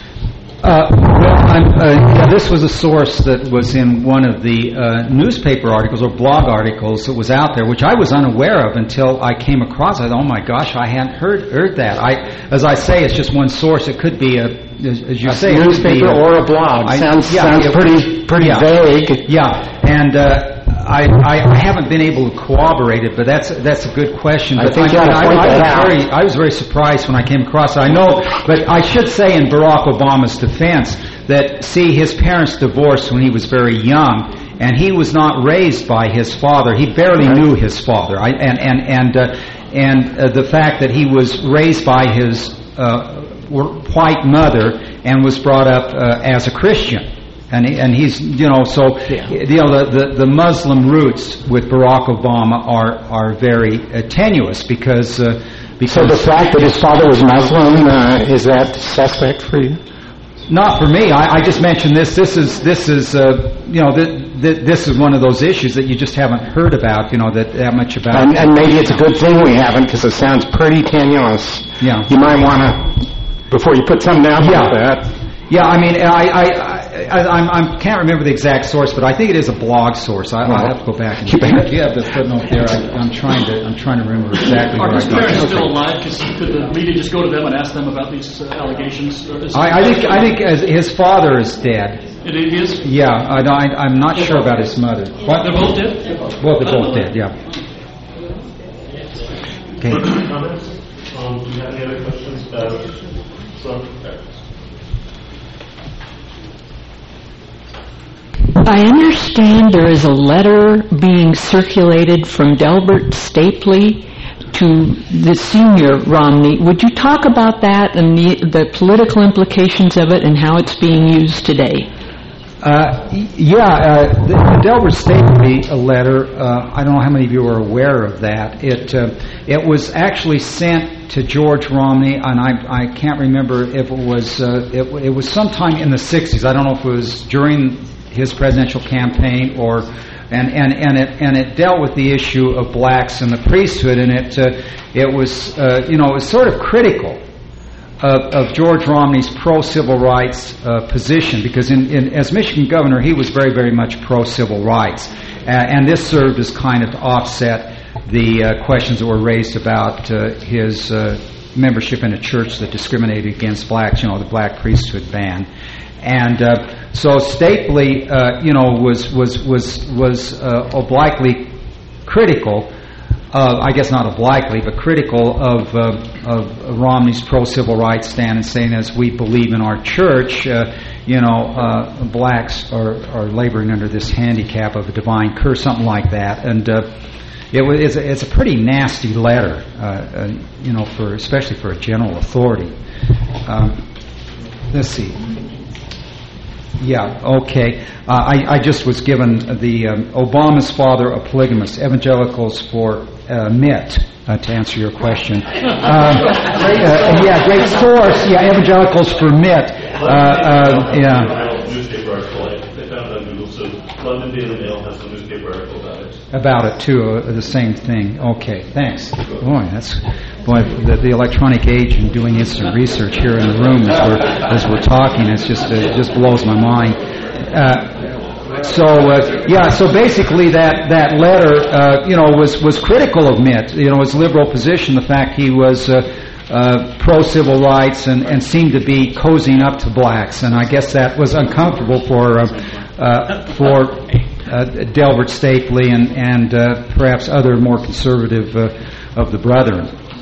Uh, well, I'm, uh, yeah, this was a source that was in one of the uh, newspaper articles or blog articles that was out there, which I was unaware of until I came across it. Oh my gosh, I hadn't heard heard that. I, as I say, it's just one source. It could be a, as, as you a say, newspaper a, or a blog. I, sounds yeah, sounds it, pretty pretty yeah, vague. Yeah, and. Uh, I, I, I haven't been able to corroborate it, but that's that's a good question. I but think I, you ought to I, point I, that was out. very, I was very surprised when I came across it. I know, but I should say in Barack Obama's defense that, see, his parents divorced when he was very young, and he was not raised by his father. He barely knew his father. I, and and and uh, and uh, the fact that he was raised by his uh, white mother and was brought up uh, as a Christian. And he, and he's, you know, so, yeah. you know, the, the, the Muslim roots with Barack Obama are, are very uh, tenuous because, uh, because... So the fact that his father was Muslim, uh, is that suspect for you? Not for me. I, I just mentioned this. This is, this is, uh, you know, th- th- this is one of those issues that you just haven't heard about, you know, that, that much about. And, and maybe it's a good thing we haven't, because it sounds pretty tenuous. Yeah. You might want to, before you put something down yeah. like that. Yeah, I mean, I I, I, I, I can't remember the exact source, but I think it is a blog source. I, I'll have to go back. And, do you have the footnote there? I, I'm trying to I'm trying to remember exactly. Are where his I got parents it. still alive? Could the media just go to them and ask them about these uh, allegations? I, I think I think as his father is dead. It is? Yeah, I, I, I'm not sure about his mother. What? They're both dead? Well, they're both dead. Yeah. Okay. Comments? Um, do you have any other questions about some? I understand there is a letter being circulated from Delbert Stapley to the senior Romney. Would you talk about that and the, the political implications of it and how it's being used today? Uh, yeah, uh, the, the Delbert Stapley letter, uh, I don't know how many of you are aware of that. It uh, it was actually sent to George Romney, and I I can't remember if it was, uh, it, it was sometime in the sixties. I don't know if it was during his presidential campaign or and and and it and it dealt with the issue of blacks in the priesthood, and it uh, it was uh, you know it was sort of critical of, of George Romney's pro civil rights uh, position, because in, in as Michigan governor he was very very much pro civil rights, uh, and this served as kind of to offset the uh, questions that were raised about uh, his uh, membership in a church that discriminated against blacks, you know, the black priesthood ban. And uh, so Stapley, uh, you know, was was was was uh, obliquely critical of, I guess not obliquely, but critical of uh, of Romney's pro-civil rights stand, and saying, as we believe in our church, uh, you know, uh, blacks are are laboring under this handicap of a divine curse, something like that. And uh, it was it's a, it's a pretty nasty letter, uh, uh, you know, for especially for a general authority. Um, let's see. Yeah, okay. Uh, I, I just was given the um, Obama's father a polygamist, evangelicals for uh, Mitt, uh, to answer your question. Uh, uh, yeah, great source. Yeah, evangelicals for Mitt. Uh, uh, yeah. Newspaper article. They found it on Google, so London Daily Mail has a newspaper article about it. About it too, uh, the same thing. Okay, thanks. Boy, that's boy the, the electronic age and doing instant research here in the room as we're as we're talking. It's just it just blows my mind. Uh, so uh, yeah, so basically that that letter, uh, you know, was was critical of Mitt. You know, his liberal position, the fact he was. Uh, Uh, pro-civil rights and, and seemed to be cozying up to blacks, and I guess that was uncomfortable for uh, uh, for uh, Delbert Stapley and, and uh, perhaps other more conservative uh, of the brethren.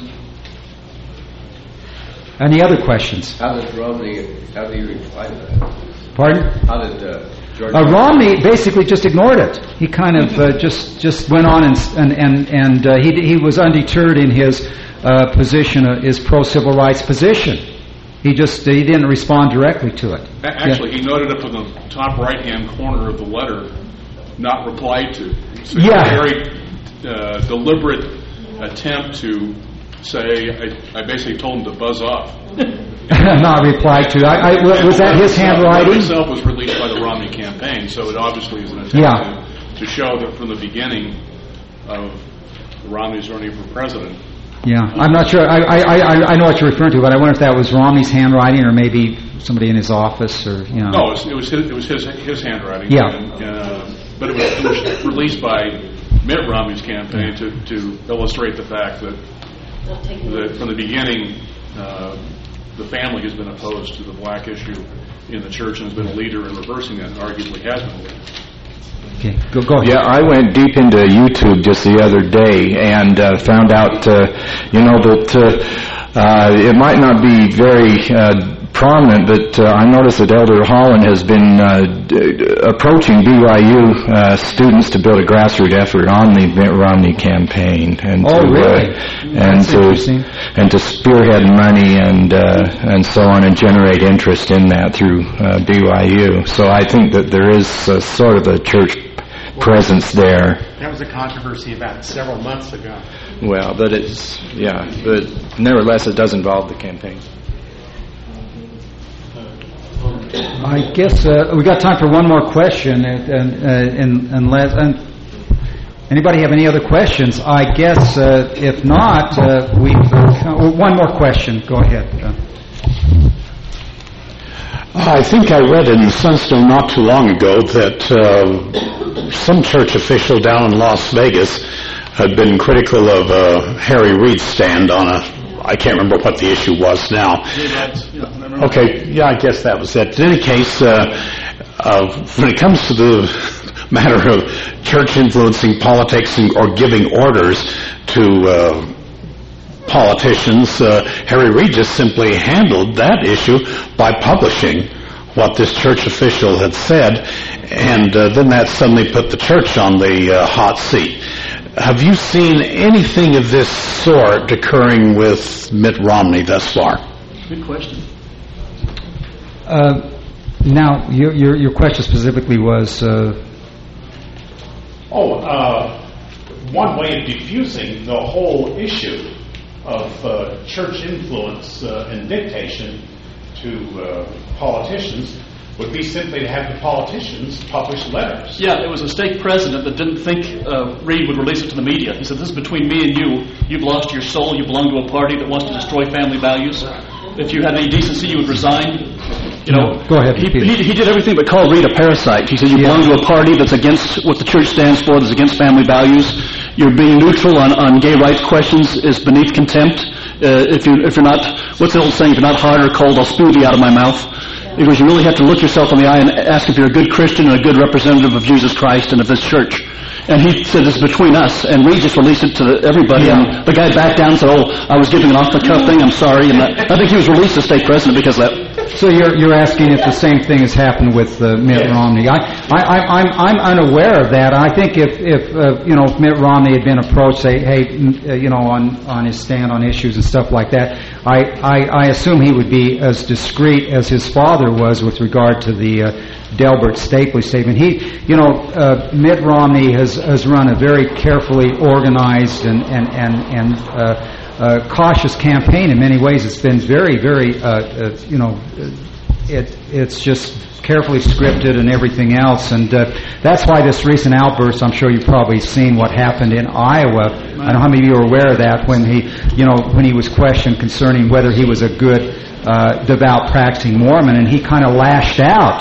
Any other questions? How did Romney, how did he reply to that? Pardon? How did uh, George... Uh, Romney basically just ignored it. He kind of uh, just just went on and and and, and uh, he he was undeterred in his uh, position, uh, his pro-civil rights position. He just he didn't respond directly to it. Actually, yeah. he noted up in the top right-hand corner of the letter, not replied to. So yeah. A very uh, deliberate attempt to say, I, I basically told him to buzz off. Not replied to. I, I, was that his handwriting? The letter itself was released by the Romney campaign, so it obviously is an attempt yeah. to, to show that from the beginning of the Romney's running for president. Yeah, I'm not sure. I, I, I, I know what you're referring to, but I wonder if that was Romney's handwriting or maybe somebody in his office or, you know. No, it was, it was, his, it was his, his handwriting. Yeah. And, uh, but it was, it was released by Mitt Romney's campaign to, to illustrate the fact that, that from the beginning, uh, the family has been opposed to the black issue in the church and has been a leader in reversing that and arguably has been a leader. Okay, go, go ahead. Yeah, I went deep into YouTube just the other day and uh, found out, uh, you know, that uh, uh, it might not be very uh, prominent, but uh, I noticed that Elder Holland has been uh, d- approaching B Y U uh, students to build a grassroots effort on the Mitt Romney campaign, and oh, to, really? uh, and That's to interesting. and to spearhead money and uh, and so on, and generate interest in that through uh, B Y U. So I think that there is a, sort of a church presence there. That was a controversy about several months ago. Well, but it's yeah, but nevertheless, it does involve the campaign. I guess uh, we got time for one more question, and and, uh, and, unless and anybody have any other questions? I guess uh, if not, uh, we uh, one more question. Go ahead. Uh, I think I read in Sunstone not too long ago that uh, some church official down in Las Vegas had been critical of uh, Harry Reid's stand on a. I can't remember what the issue was now. Okay, yeah, I guess that was it. In any case, uh, uh, when it comes to the matter of church influencing politics and, or giving orders to uh, politicians, uh, Harry Reid just simply handled that issue by publishing what this church official had said, and uh, then that suddenly put the church on the uh, hot seat. Have you seen anything of this sort occurring with Mitt Romney thus far? Good question. uh, now, your, your your question specifically was. Uh, Oh, uh, one way of diffusing the whole issue of uh, church influence uh, and dictation to uh, politicians would be simply to have the politicians publish letters. Yeah, it was a stake president that didn't think uh, Reid would release it to the media. He said, this is between me and you. You've lost your soul. You belong to a party that wants to destroy family values. If you had any decency, you would resign. You know, Go ahead, he, Peter. he, he did everything but call Reid a parasite. He said, you Yeah. belong to a party that's against what the church stands for, that's against family values. You're being neutral on, on gay rights questions is beneath contempt. Uh, if, you, if you're not, what's the old saying, if you're not hot or cold, I'll spew thee out of my mouth. Because you really have to look yourself in the eye and ask if you're a good Christian and a good representative of Jesus Christ and of this church. And he said, this is between us. And Reid just released it to everybody. Yeah. And the guy backed down and said, oh, I was giving an off-the-cuff thing. I'm sorry. And I, I think he was released as state president because of that. So you're you're asking if the same thing has happened with uh, Mitt Yes. Romney? I, I I I'm I'm unaware of that. I think if if uh, you know if Mitt Romney had been approached, say, hey, uh, you know, on on his stand on issues and stuff like that, I I, I assume he would be as discreet as his father was with regard to the uh, Delbert Stapley statement. He, you know, uh, Mitt Romney has has run a very carefully organized and and and and. Uh, Uh, cautious campaign in many ways. It's been very, very, uh, uh, you know, it, it's just carefully scripted and everything else. And uh, that's why this recent outburst, I'm sure you've probably seen what happened in Iowa. I don't know how many of you are aware of that when he, you know, when he was questioned concerning whether he was a good, uh, devout practicing Mormon, and he kind of lashed out.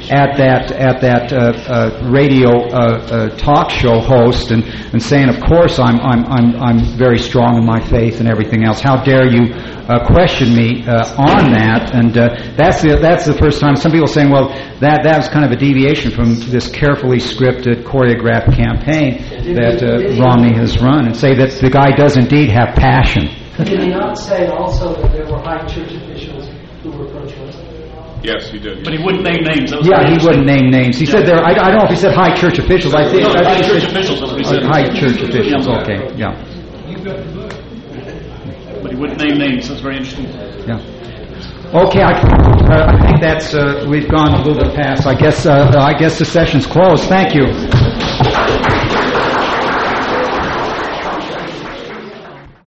at that at that uh, uh, radio uh, uh, talk show host and, and saying, of course, I'm I'm I'm I'm very strong in my faith and everything else. How dare you uh, question me uh, on that? And uh, that's the that's the first time some people are saying, well, that that was kind of a deviation from this carefully scripted, choreographed campaign that uh, Romney has run, and say that the guy does indeed have passion. Did he not say also that there were high church officials who were pro-choice? Yes, he did. But he wouldn't name names. That was Yeah, very he wouldn't name names. He Yeah. said there. I, I don't know if he said high church officials. I think No, I high think he church said- officials, that's what he said. Uh, high church officials. Yeah. Okay, yeah, But he wouldn't name names. That's very interesting. yeah. Okay, I, uh, I think that's uh, we've gone a little bit past. I guess uh, I guess the session's closed. Thank you.